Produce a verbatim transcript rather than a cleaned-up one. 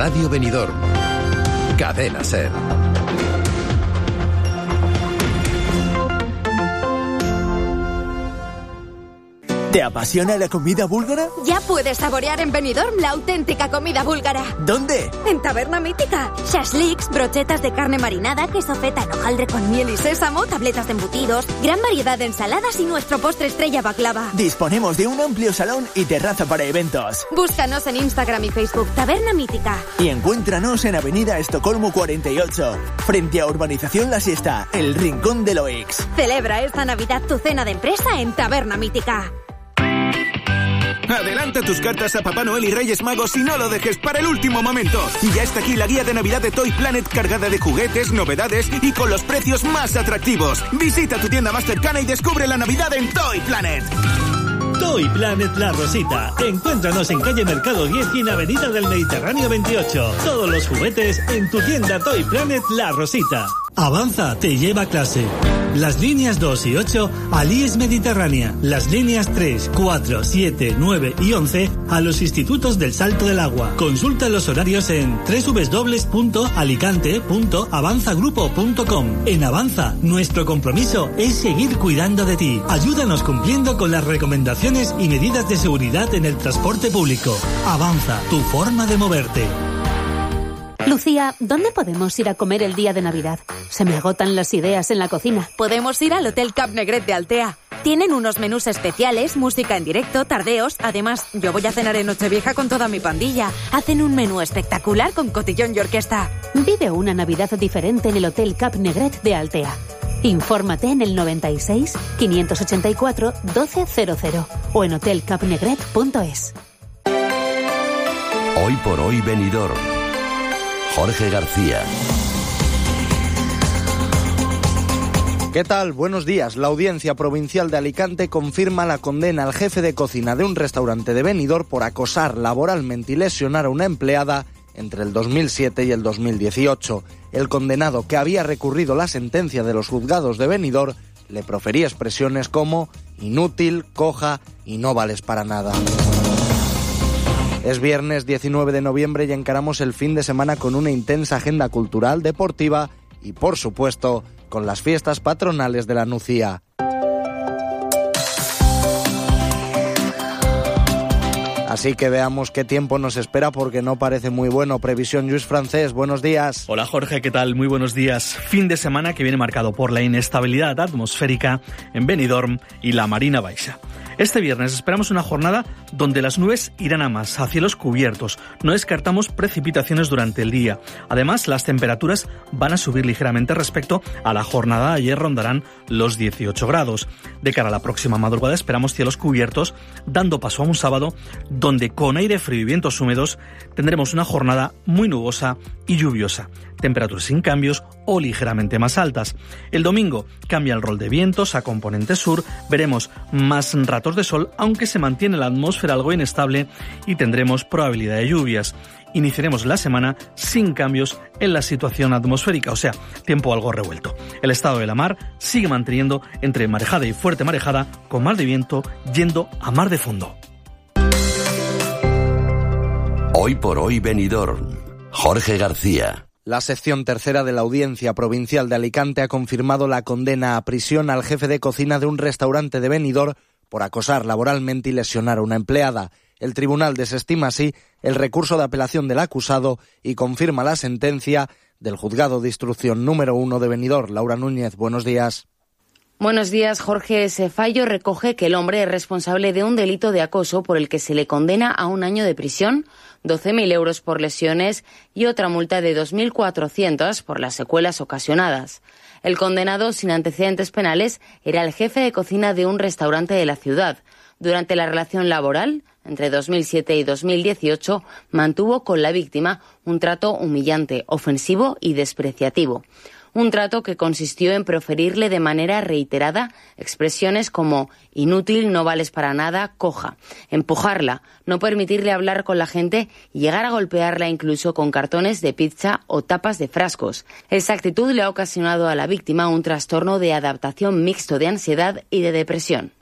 Radio Benidorm. Cadena SER. ¿Te apasiona la comida búlgara? Ya puedes saborear en Benidorm la auténtica comida búlgara. ¿Dónde? En Taberna Mítica. Shashliks, brochetas de carne marinada, queso feta en hojaldre con miel y sésamo, tabletas de embutidos, gran variedad de ensaladas y nuestro postre estrella baklava. Disponemos de un amplio salón y terraza para eventos. Búscanos en Instagram y Facebook, Taberna Mítica. Y encuéntranos en Avenida Estocolmo cuarenta y ocho, frente a Urbanización La Siesta, el Rincón de Loix. Celebra esta Navidad tu cena de empresa en Taberna Mítica. Adelanta tus cartas a Papá Noel y Reyes Magos y no lo dejes para el último momento. Y ya está aquí la guía de Navidad de Toy Planet cargada de juguetes, novedades y con los precios más atractivos. Visita tu tienda más cercana y descubre la Navidad en Toy Planet. Toy Planet La Rosita. Encuéntranos en calle Mercado diez y en Avenida del Mediterráneo veintiocho. Todos los juguetes en tu tienda Toy Planet La Rosita. Avanza te lleva a clase. Las líneas dos y ocho al I E S Mediterránea. Las líneas tres, cuatro, siete, nueve y once a los institutos del Salto del Agua. Consulta los horarios en doble u doble u doble u punto alicante punto avanza grupo punto com. En Avanza, nuestro compromiso es seguir cuidando de ti. Ayúdanos cumpliendo con las recomendaciones y medidas de seguridad en el transporte público. Avanza, tu forma de moverte. Lucía, ¿dónde podemos ir a comer el día de Navidad? Se me agotan las ideas en la cocina. Podemos ir al Hotel Cap Negret de Altea. Tienen unos menús especiales, música en directo, tardeos. Además, yo voy a cenar en Nochevieja con toda mi pandilla. Hacen un menú espectacular con cotillón y orquesta. Vive una Navidad diferente en el Hotel Cap Negret de Altea. Infórmate en el noventa y seis, quinientos ochenta y cuatro, doce cero cero o en hotel cap negret punto es. Hoy por hoy Benidorm. Jorge García. ¿Qué tal? Buenos días. La Audiencia Provincial de Alicante confirma la condena al jefe de cocina de un restaurante de Benidorm por acosar laboralmente y lesionar a una empleada entre el dos mil siete y el dos mil dieciocho. El condenado, que había recurrido la sentencia de los juzgados de Benidorm, le profería expresiones como inútil, coja y no vales para nada. Es viernes diecinueve de noviembre y encaramos el fin de semana con una intensa agenda cultural, deportiva y, por supuesto, con las fiestas patronales de la Nucía. Así que veamos qué tiempo nos espera porque no parece muy bueno. Previsión Lluís Francés, buenos días. Hola Jorge, ¿qué tal? Muy buenos días. Fin de semana que viene marcado por la inestabilidad atmosférica en Benidorm y la Marina Baixa. Este viernes esperamos una jornada donde las nubes irán a más, a cielos cubiertos. No descartamos precipitaciones durante el día. Además, las temperaturas van a subir ligeramente respecto a la jornada de ayer, rondarán los dieciocho grados. De cara a la próxima madrugada esperamos cielos cubiertos, dando paso a un sábado donde con aire frío y vientos húmedos tendremos una jornada muy nubosa y lluviosa. Temperaturas sin cambios o ligeramente más altas. El domingo cambia el rol de vientos a componente sur, veremos más ratos de sol, aunque se mantiene la atmósfera algo inestable y tendremos probabilidad de lluvias. Iniciaremos la semana sin cambios en la situación atmosférica, o sea, tiempo algo revuelto. El estado de la mar sigue manteniendo entre marejada y fuerte marejada, con mar de viento yendo a mar de fondo. Hoy por hoy Benidorm. Jorge García. La sección tercera de la Audiencia Provincial de Alicante ha confirmado la condena a prisión al jefe de cocina de un restaurante de Benidorm por acosar laboralmente y lesionar a una empleada. El tribunal desestima así el recurso de apelación del acusado y confirma la sentencia del juzgado de instrucción número uno de Benidorm. Laura Núñez, buenos días. Buenos días, Jorge. Ese fallo recoge que el hombre es responsable de un delito de acoso por el que se le condena a un año de prisión, doce mil euros por lesiones y otra multa de dos mil cuatrocientos por las secuelas ocasionadas. El condenado, sin antecedentes penales, era el jefe de cocina de un restaurante de la ciudad. Durante la relación laboral, entre dos mil siete y dos mil dieciocho, mantuvo con la víctima un trato humillante, ofensivo y despreciativo. Un trato que consistió en proferirle de manera reiterada expresiones como inútil, no vales para nada, coja, empujarla, no permitirle hablar con la gente y llegar a golpearla incluso con cartones de pizza o tapas de frascos. Esa actitud le ha ocasionado a la víctima un trastorno de adaptación mixto de ansiedad y de depresión.